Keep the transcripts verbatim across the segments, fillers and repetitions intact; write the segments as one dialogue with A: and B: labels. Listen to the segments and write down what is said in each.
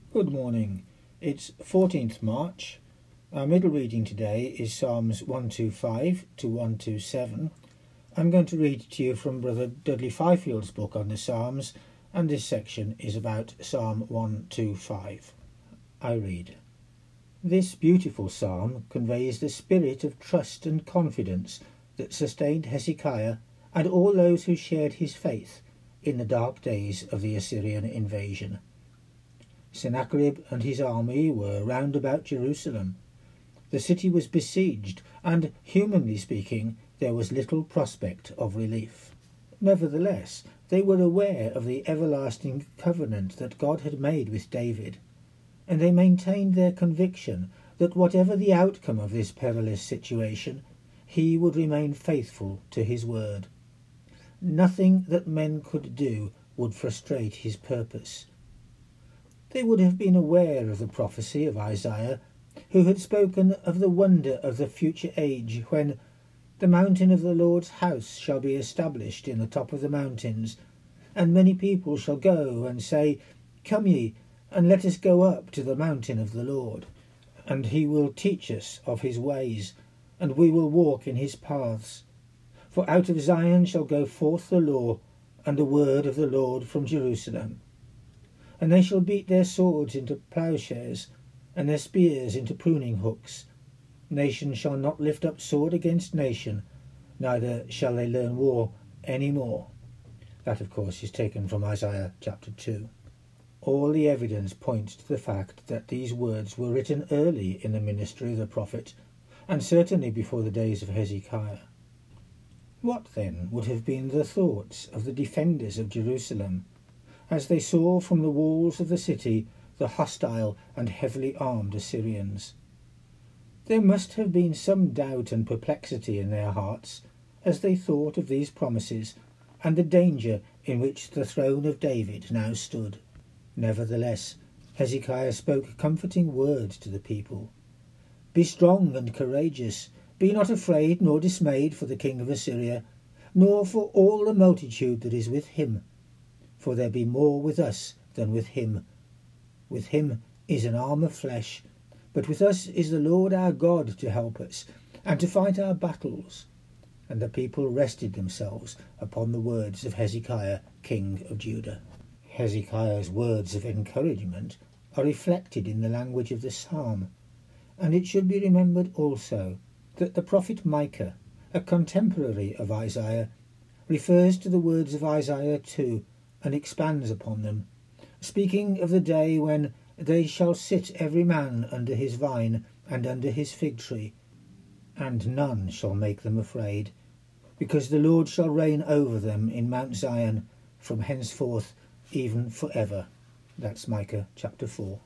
A: Good morning. It's fourteenth March. Our middle reading today is Psalms one twenty-five to one twenty-seven. I'm going to read to you from Brother Dudley Fifield's book on the Psalms, and this section is about Psalm one twenty-five. I read. This beautiful psalm conveys the spirit of trust and confidence that sustained Hezekiah and all those who shared his faith in the dark days of the Assyrian invasion. Sennacherib and his army were round about Jerusalem. The city was besieged, and, humanly speaking, there was little prospect of relief. Nevertheless, they were aware of the everlasting covenant that God had made with David, and they maintained their conviction that whatever the outcome of this perilous situation, he would remain faithful to his word. Nothing that men could do would frustrate his purpose. They would have been aware of the prophecy of Isaiah, who had spoken of the wonder of the future age when the mountain of the Lord's house shall be established in the top of the mountains, and many people shall go and say, Come ye, and let us go up to the mountain of the Lord, and he will teach us of his ways, and we will walk in his paths. For out of Zion shall go forth the law, and the word of the Lord from Jerusalem. And they shall beat their swords into ploughshares, and their spears into pruning hooks. Nation shall not lift up sword against nation, neither shall they learn war any more. That, of course, is taken from Isaiah chapter two. All the evidence points to the fact that these words were written early in the ministry of the prophet, and certainly before the days of Hezekiah. What, then, would have been the thoughts of the defenders of Jerusalem, as they saw from the walls of the city the hostile and heavily armed Assyrians? There must have been some doubt and perplexity in their hearts as they thought of these promises and the danger in which the throne of David now stood. Nevertheless, Hezekiah spoke comforting words to the people. Be strong and courageous, be not afraid nor dismayed for the king of Assyria, nor for all the multitude that is with him. For there be more with us than with him. With him is an arm of flesh, but with us is the Lord our God to help us, and to fight our battles. And the people rested themselves upon the words of Hezekiah, king of Judah. Hezekiah's words of encouragement are reflected in the language of the psalm, and it should be remembered also that the prophet Micah, a contemporary of Isaiah, refers to the words of Isaiah two, and expands upon them, speaking of the day when they shall sit every man under his vine and under his fig tree, and none shall make them afraid, because the Lord shall reign over them in Mount Zion from henceforth even for ever. That's Micah chapter four.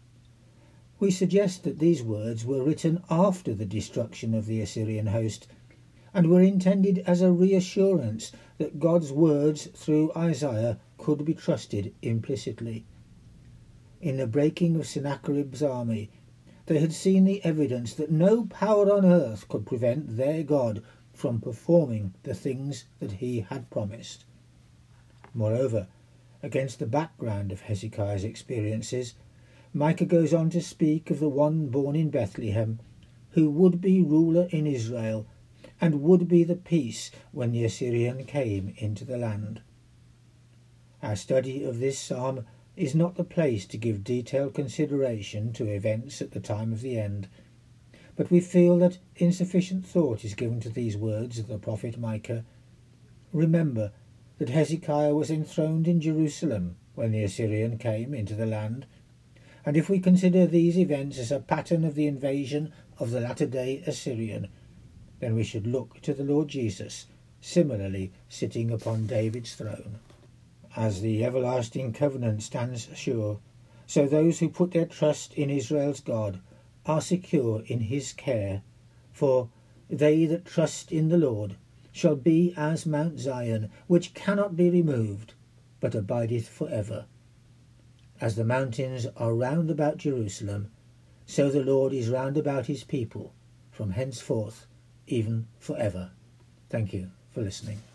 A: We suggest that these words were written after the destruction of the Assyrian host, and were intended as a reassurance that God's words through Isaiah could be trusted implicitly. In the breaking of Sennacherib's army, they had seen the evidence that no power on earth could prevent their God from performing the things that he had promised. Moreover, against the background of Hezekiah's experiences, Micah goes on to speak of the one born in Bethlehem, who would be ruler in Israel, and would be the peace when the Assyrian came into the land. Our study of this psalm is not the place to give detailed consideration to events at the time of the end, but we feel that insufficient thought is given to these words of the prophet Micah. Remember that Hezekiah was enthroned in Jerusalem when the Assyrian came into the land, and if we consider these events as a pattern of the invasion of the latter-day Assyrian, then we should look to the Lord Jesus, similarly sitting upon David's throne. As the everlasting covenant stands sure, so those who put their trust in Israel's God are secure in his care, for they that trust in the Lord shall be as Mount Zion, which cannot be removed, but abideth for ever. As the mountains are round about Jerusalem, so the Lord is round about his people, from henceforth even for ever. Thank you for listening.